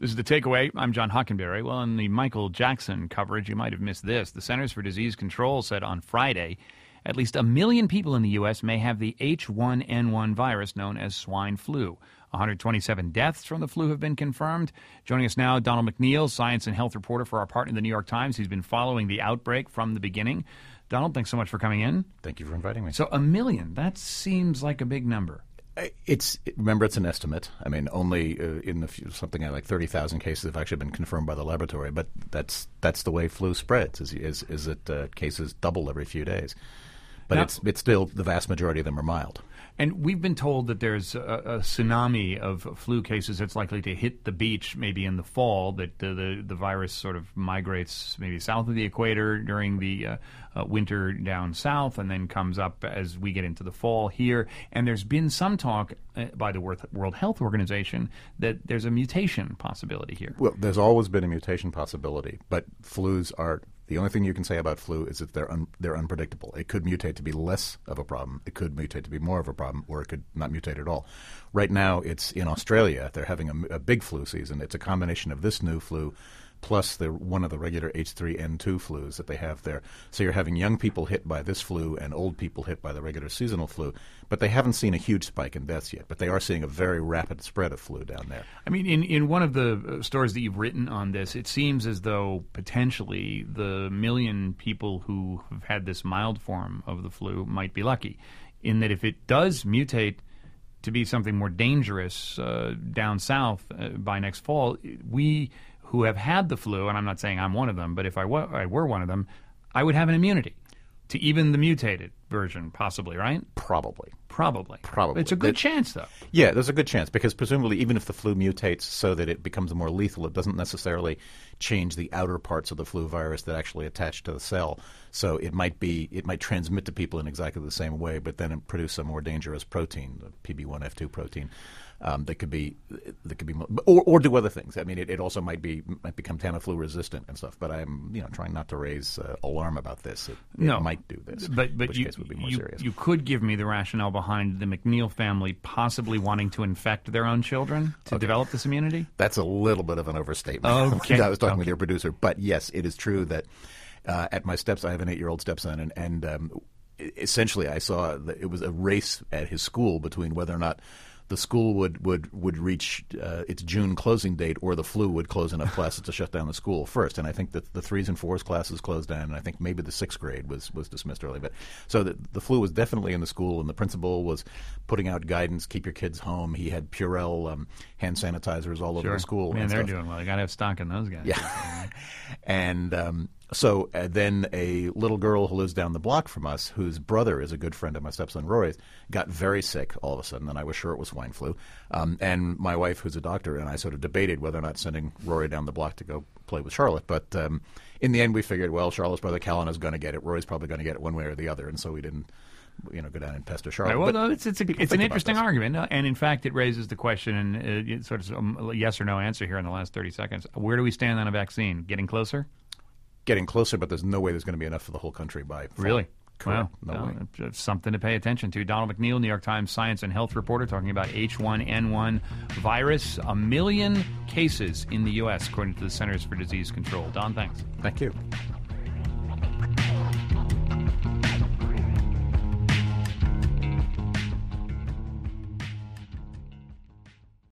This is The Takeaway. I'm John Hockenberry. Well, in the Michael Jackson coverage, you might have missed this. The Centers for Disease Control said on Friday at least 1 million people in the U.S. may have the H1N1 virus known as swine flu. 127 deaths from the flu have been confirmed. Joining us now, Donald McNeil, science and health reporter for our partner, The New York Times. He's been following the outbreak from the beginning. Donald, thanks so much for coming in. Thank you for inviting me. So 1 million, that seems like a big number. Remember, it's an estimate. I mean, only something like 30,000 cases have actually been confirmed by the laboratory. But that's the way flu spreads. Is that cases double every few days. But now, it's still the vast majority of them are mild. And we've been told that there's a tsunami of flu cases that's likely to hit the beach maybe in the fall, that the virus sort of migrates maybe south of the equator during the winter down south and then comes up as we get into the fall here. And there's been some talk by the World Health Organization that there's a mutation possibility here. Well, there's always been a mutation possibility, but flus are... The only thing you can say about flu is that they're unpredictable. It could mutate to be less of a problem. It could mutate to be more of a problem, or it could not mutate at all. Right now, it's in Australia. They're having a big flu season. It's a combination of this new flu plus one of the regular H3N2 flus that they have there. So you're having young people hit by this flu and old people hit by the regular seasonal flu. But they haven't seen a huge spike in deaths yet. But they are seeing a very rapid spread of flu down there. I mean, in one of the stories that you've written on this, it seems as though potentially the 1 million people who have had this mild form of the flu might be lucky, in that if it does mutate to be something more dangerous down south by next fall, we who have had the flu, and I'm not saying I'm one of them, but if I were one of them, I would have an immunity to even the mutated version, possibly, right? Probably. It's a good chance, though. Yeah, there's a good chance, because presumably even if the flu mutates so that it becomes more lethal, it doesn't necessarily change the outer parts of the flu virus that actually attach to the cell. So it might transmit to people in exactly the same way, but then it produce a more dangerous protein, the PB1F2 protein. That could be, or do other things. I mean, it also might become Tamiflu resistant and stuff. But I'm trying not to raise alarm about this. It might do this, but which case would be more serious. You could give me the rationale behind the McNeil family possibly wanting to infect their own children to develop this immunity. That's a little bit of an overstatement. Okay. I was talking with your producer, but yes, it is true that at my steps, I have an 8-year-old stepson, and essentially I saw that it was a race at his school between whether or not the school would reach its June closing date, or the flu would close enough classes to shut down the school first. And I think that the 3s and 4s classes closed down, and I think maybe the 6th grade was dismissed early. But so the flu was definitely in the school, and the principal was putting out guidance: keep your kids home. He had Purell hand sanitizers all over the school. Man, they're doing well. You got to have stock in those guys. Yeah, and. So then a little girl who lives down the block from us, whose brother is a good friend of my stepson Rory's, got very sick all of a sudden, and I was sure it was swine flu. And my wife, who's a doctor, and I sort of debated whether or not sending Rory down the block to go play with Charlotte. But in the end, we figured, well, Charlotte's brother Callan is going to get it. Rory's probably going to get it one way or the other, and so we didn't go down and pester Charlotte. Right, well, it's an interesting argument, and in fact, it raises the question, and it's sort of a yes or no answer here in the last 30 seconds. Where do we stand on a vaccine? Getting closer? Getting closer, but there's no way there's going to be enough for the whole country by fall. Really? Correct. Wow. No way. It's something to pay attention to. Donald McNeil, New York Times science and health reporter, talking about H1N1 virus. 1 million cases in the U.S., according to the Centers for Disease Control. Don, thanks. Thank you.